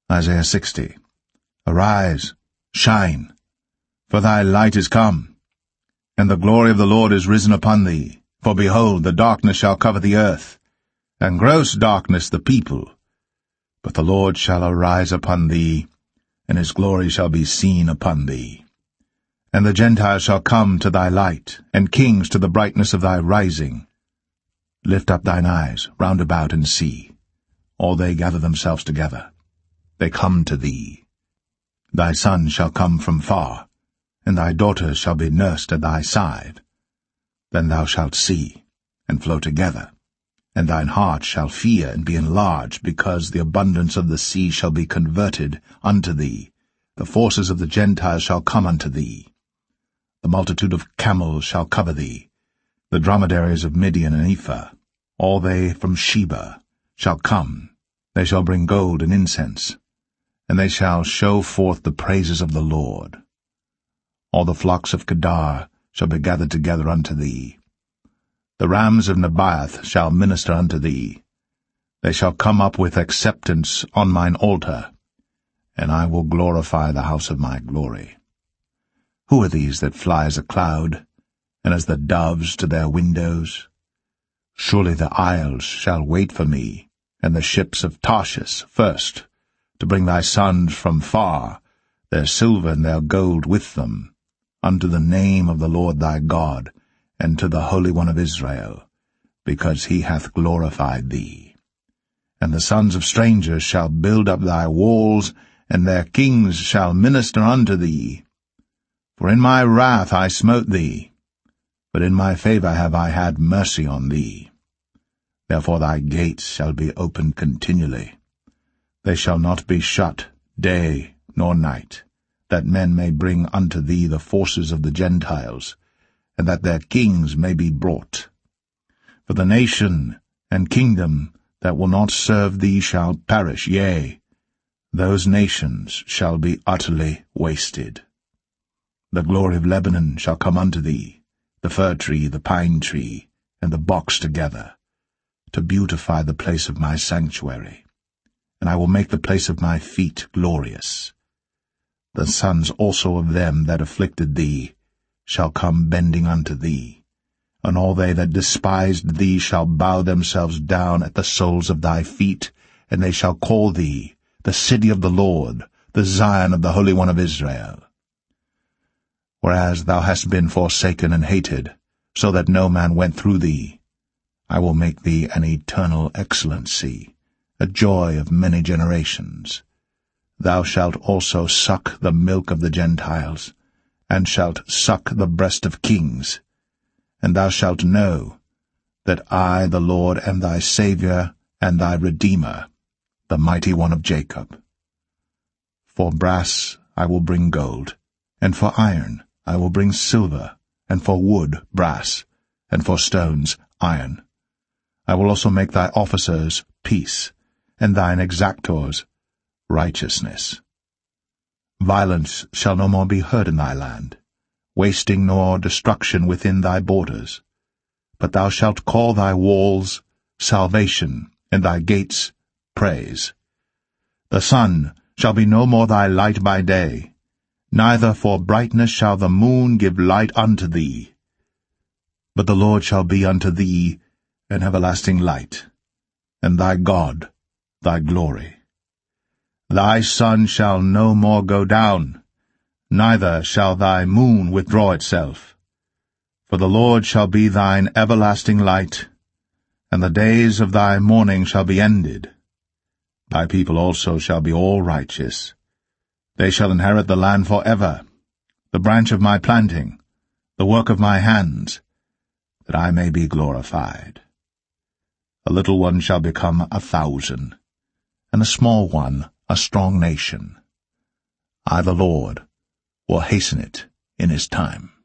Isaiah 60. Arise, shine, for thy light is come, and the glory of the Lord is risen upon thee. For behold, the darkness shall cover the earth, and gross darkness the people. But the Lord shall arise upon thee, and his glory shall be seen upon thee. And the Gentiles shall come to thy light, and kings to the brightness of thy rising. Lift up thine eyes round about and see. All they gather themselves together. They come to thee. Thy son shall come from far, and thy daughters shall be nursed at thy side. Then thou shalt see, and flow together, and thine heart shall fear and be enlarged, because the abundance of the sea shall be converted unto thee. The forces of the Gentiles shall come unto thee. The multitude of camels shall cover thee. The dromedaries of Midian and Ephah, all they from Sheba, shall come. They shall bring gold and incense, and they shall show forth the praises of the Lord. All the flocks of Kedar shall be gathered together unto thee. The rams of Nebaioth shall minister unto thee. They shall come up with acceptance on mine altar, and I will glorify the house of my glory. Who are these that fly as a cloud, and as the doves to their windows? Surely the isles shall wait for me, and the ships of Tarshish first, to bring thy sons from far, their silver and their gold with them, unto the name of the Lord thy God, and to the Holy One of Israel, because he hath glorified thee. And the sons of strangers shall build up thy walls, and their kings shall minister unto thee. For in my wrath I smote thee, but in my favor have I had mercy on thee. Therefore thy gates shall be opened continually. They shall not be shut day nor night, that men may bring unto thee the forces of the Gentiles, and that their kings may be brought. For the nation and kingdom that will not serve thee shall perish, yea, those nations shall be utterly wasted. The glory of Lebanon shall come unto thee, the fir tree, the pine tree, and the box together, to beautify the place of my sanctuary. And I will make the place of my feet glorious. The sons also of them that afflicted thee shall come bending unto thee, and all they that despised thee shall bow themselves down at the soles of thy feet, and they shall call thee the city of the Lord, the Zion of the Holy One of Israel. Whereas thou hast been forsaken and hated, so that no man went through thee, I will make thee an eternal excellency, a joy of many generations. Thou shalt also suck the milk of the Gentiles, and shalt suck the breast of kings. And thou shalt know that I, the Lord, am thy Saviour and thy Redeemer, the mighty one of Jacob. For brass I will bring gold, and for iron I will bring silver, and for wood brass, and for stones iron. I will also make thy officers peace, and thine exactors righteousness. Violence shall no more be heard in thy land, wasting nor destruction within thy borders. But thou shalt call thy walls salvation, and thy gates praise. The sun shall be no more thy light by day, neither for brightness shall the moon give light unto thee. But the Lord shall be unto thee an everlasting light, and thy God thy glory. Thy sun shall no more go down, neither shall thy moon withdraw itself. For the Lord shall be thine everlasting light, and the days of thy mourning shall be ended. Thy people also shall be all righteous. They shall inherit the land for ever, the branch of my planting, the work of my hands, that I may be glorified. A little one shall become 1,000, and a small one a strong nation. I, the Lord, will hasten it in his time.